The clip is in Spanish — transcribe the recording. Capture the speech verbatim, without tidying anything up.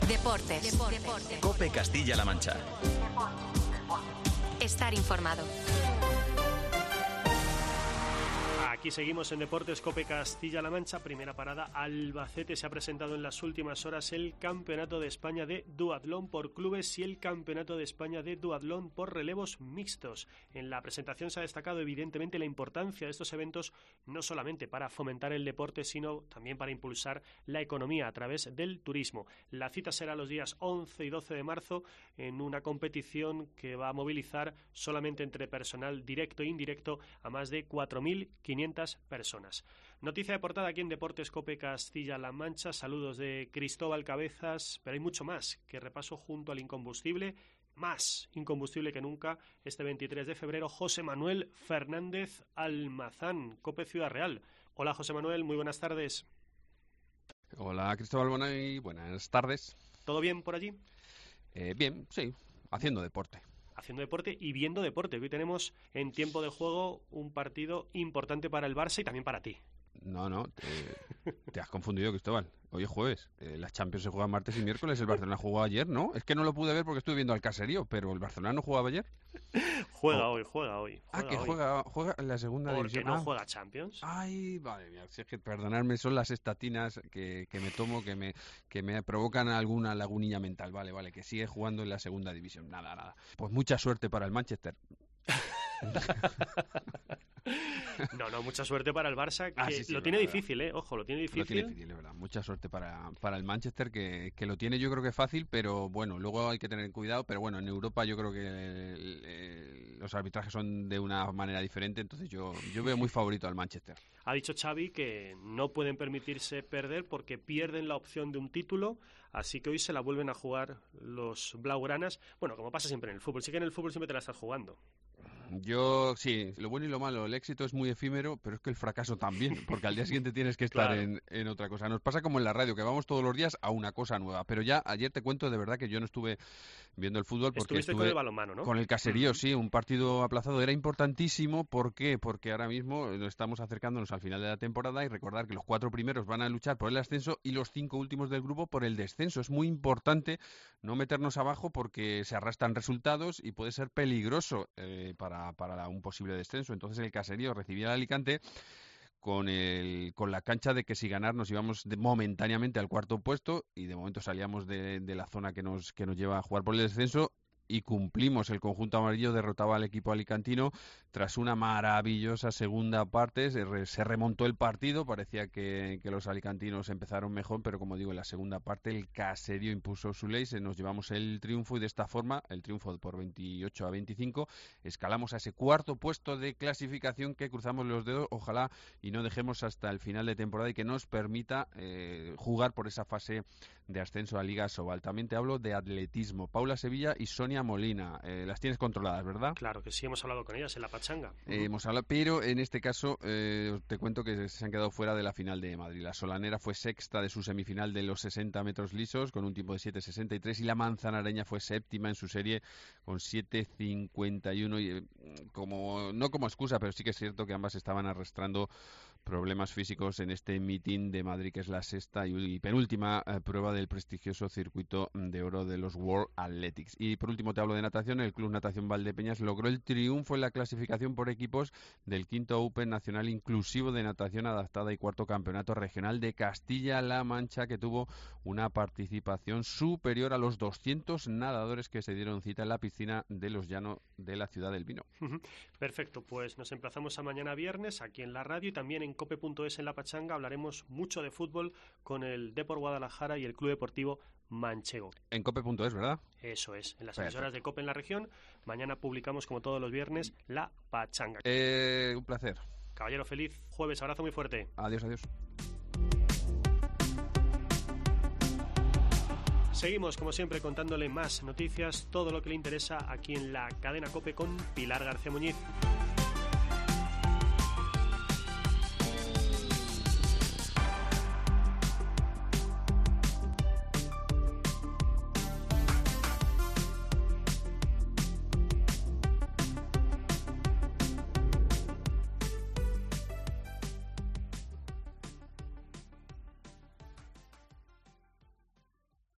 Deportes. Deportes. COPE Castilla-La Mancha. Estar informado. Aquí seguimos en Deportes COPE Castilla-La Mancha. Primera parada, Albacete. Se ha presentado en las últimas horas el Campeonato de España de Duatlón por clubes y el Campeonato de España de Duatlón por relevos mixtos. En la presentación se ha destacado evidentemente la importancia de estos eventos, no solamente para fomentar el deporte, sino también para impulsar la economía a través del turismo. La cita será los días once y doce de marzo en una competición que va a movilizar solamente entre personal directo e indirecto a más de cuatro mil quinientas personas. Noticia de portada aquí en Deportes COPE Castilla-La Mancha. Saludos de Cristóbal Cabezas, pero hay mucho más que repaso junto al incombustible, más incombustible que nunca, este veintitrés de febrero, José Manuel Fernández Almazán, COPE Ciudad Real. Hola José Manuel, muy buenas tardes. Hola Cristóbal, buenas, buenas tardes. ¿Todo bien por allí? Eh, bien, sí, haciendo deporte. Haciendo deporte y viendo deporte. Hoy tenemos en tiempo de juego un partido importante para el Barça y también para ti. No, no, te, te has confundido, Cristóbal. Hoy es jueves. Eh, las Champions se juegan martes y miércoles. El Barcelona jugó ayer, ¿no? Es que no lo pude ver porque estuve viendo al caserío, pero el Barcelona no jugaba ayer. Juega oh. hoy, juega hoy. Juega ah, que hoy. juega, juega en la segunda ¿Por división. qué no ah. juega Champions? Ay, vale, mía, si es que perdonadme, son las estatinas que, que me tomo que me, que me provocan alguna lagunilla mental. Vale, vale, que sigue jugando en la segunda división. Nada, nada. Pues mucha suerte para el Manchester. No, no, mucha suerte para el Barça, que ah, sí, sí, lo verdad, tiene verdad. difícil, ¿eh? Ojo, lo tiene difícil. Lo tiene difícil, de verdad. Mucha suerte para, para el Manchester, que, que lo tiene yo creo que fácil, pero bueno, luego hay que tener cuidado, pero bueno, en Europa yo creo que el, el, los arbitrajes son de una manera diferente, entonces yo, yo veo muy favorito al Manchester. Ha dicho Xavi que no pueden permitirse perder porque pierden la opción de un título, así que hoy se la vuelven a jugar los blaugranas. Bueno, como pasa siempre en el fútbol, sí que en el fútbol siempre te la estás jugando. Yo, sí, lo bueno y lo malo, el éxito es muy efímero, pero es que el fracaso también, porque al día siguiente tienes que estar Claro. en, en otra cosa. Nos pasa como en la radio, que vamos todos los días a una cosa nueva, pero ya ayer te cuento de verdad que yo no estuve viendo el fútbol porque Estuviste estuve con el balonmano, ¿no? con el caserío, Uh-huh. sí, un partido aplazado. Era importantísimo, ¿por qué? Porque ahora mismo nos estamos acercándonos al final de la temporada y recordar que los cuatro primeros van a luchar por el ascenso y los cinco últimos del grupo por el descenso. Es muy importante no meternos abajo porque se arrastran resultados y puede ser peligroso eh, para, para un posible descenso. Entonces el caserío recibía al Alicante con el con la cancha de que si ganar nos íbamos de, momentáneamente al cuarto puesto y de momento salíamos de, de la zona que nos que nos lleva a jugar por el descenso y cumplimos. El conjunto amarillo derrotaba al equipo alicantino tras una maravillosa segunda parte. Se, re, se remontó el partido, parecía que, que los alicantinos empezaron mejor, pero como digo, en la segunda parte el caserío impuso su ley, se nos llevamos el triunfo y de esta forma, el triunfo por veintiocho a veinticinco, escalamos a ese cuarto puesto de clasificación que cruzamos los dedos, ojalá y no dejemos hasta el final de temporada y que nos permita eh, jugar por esa fase de ascenso a Liga Sobal. También te hablo de atletismo. Paula Sevilla y Sonia Molina, eh, las tienes controladas, ¿verdad? Claro que sí, hemos hablado con ellas en la pachanga. Eh, hemos hablado, pero en este caso eh, te cuento que se han quedado fuera de la final de Madrid. La solanera fue sexta de su semifinal de los sesenta metros lisos con un tiempo de siete sesenta y tres y la manzanareña fue séptima en su serie con siete cincuenta y uno. Y, eh, como, no como excusa, pero sí que es cierto que ambas estaban arrastrando problemas físicos en este meeting de Madrid, que es la sexta y, y penúltima eh, prueba del prestigioso circuito de oro de los World Athletics. Y por último te hablo de natación. El Club Natación Valdepeñas logró el triunfo en la clasificación por equipos del quinto Open Nacional Inclusivo de Natación Adaptada y cuarto Campeonato Regional de Castilla-La Mancha, que tuvo una participación superior a los doscientos nadadores que se dieron cita en la piscina de Los Llanos de la Ciudad del Vino. Perfecto, pues nos emplazamos a mañana viernes aquí en la radio y también en cope punto es en la pachanga. Hablaremos mucho de fútbol con el Depor Guadalajara y el Club Deportivo Manchego. En cope punto es, ¿verdad? Eso es, en las Perfecto. emisoras de COPE en la región. Mañana publicamos, como todos los viernes, la pachanga. Eh, un placer. Caballero, feliz jueves, abrazo muy fuerte. Adiós, adiós. Seguimos, como siempre, contándole más noticias, todo lo que le interesa aquí en la cadena COPE con Pilar García Muñiz.